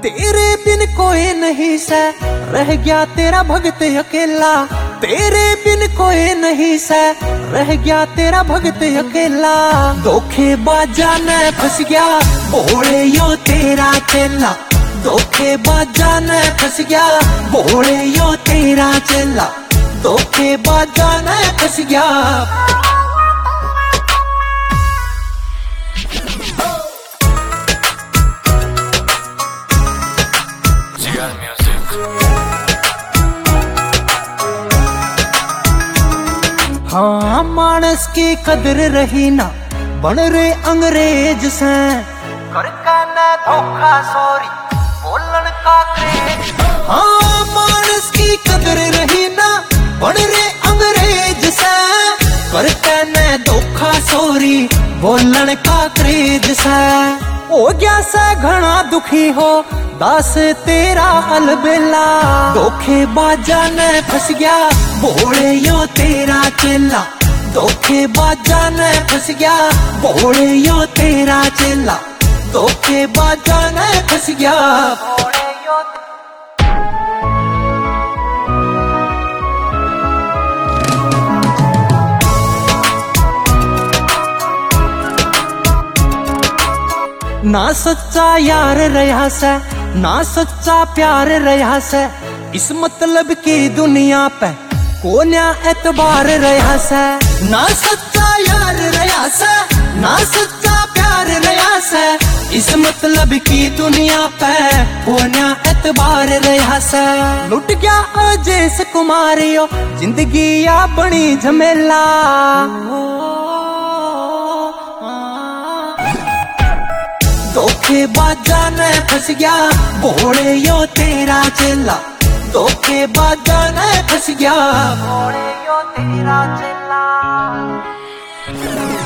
तेरे बिन कोई नहीं से रह गया तेरा भगत अकेला। तेरे बिन कोई नहीं से रह गया तेरा भगत अकेला। धोखेबाजा ने फंस गया भोले यो तेरा चेला। धोखेबाजा ने फंस गया भोले यो तेरा चेला। धोखेबाजा ने फंस गया। हाँ मानस की कदर रही ना बन रे अंग्रेज से। करके न धोखा सॉरी बोलन का क्रेज। हाँ मानस की कदर रही ना बन रे अंग्रेज से। करके न धोखा सॉरी बोलन का क्रेज से। हो गया से घना दुखी हो दास तेरा अलबेला। धोखेबाजा ने फंस गया भोले यो तेरा चेला। धोखेबाजा ने फंस गया भोले यो तेरा चेला। धोखेबाजा ने फंस गया भोले यो। ना सच्चा यार रहा से ना सच्चा प्यार रहा से। इस मतलब की दुनिया पे कोन्या एतबार रहा से। ना सच्चा यार रहा से ना सच्चा प्यार रहा से। इस मतलब की दुनिया पे कोन्या एतबार रहा से। लुट गया अजय कुमारियो जिंदगी या बनी झमेला। धोखेबाजा ने फंस गया भोले यो तेरा चेला। धोखेबाजा ने फंस गया भोले यो तेरा चेला।